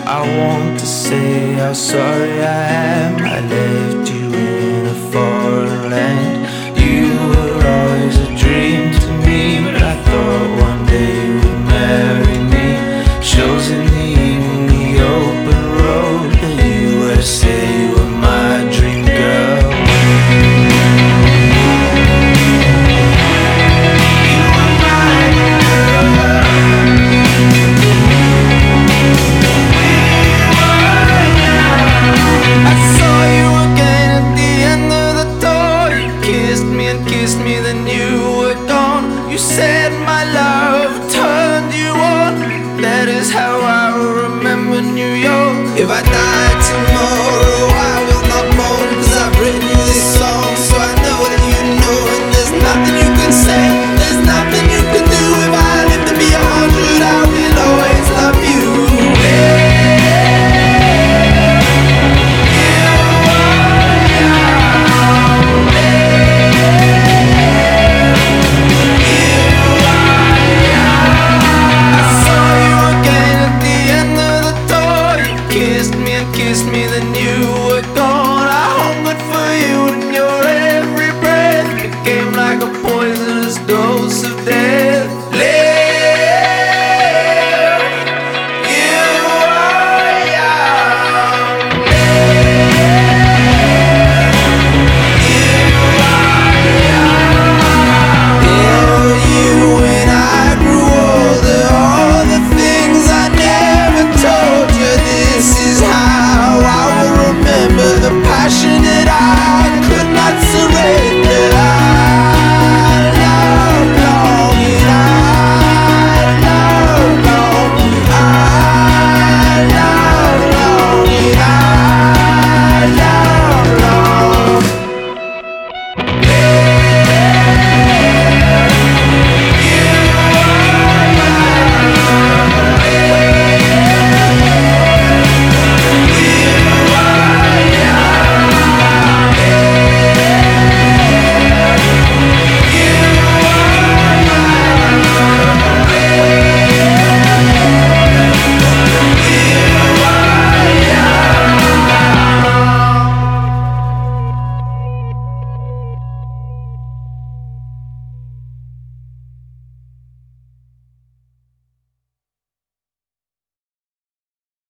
I want to say how sorry I am. I left you in a foreign land. You were always a dream to me, but I thought one day you would marry me. Shows in the evening, the open road, the USA, you were my dream girl. You were my girl. I saw you again at the end of the door. You kissed me and kissed me, then you were gone. You said my love turned you on. That is how I remember New York. If I die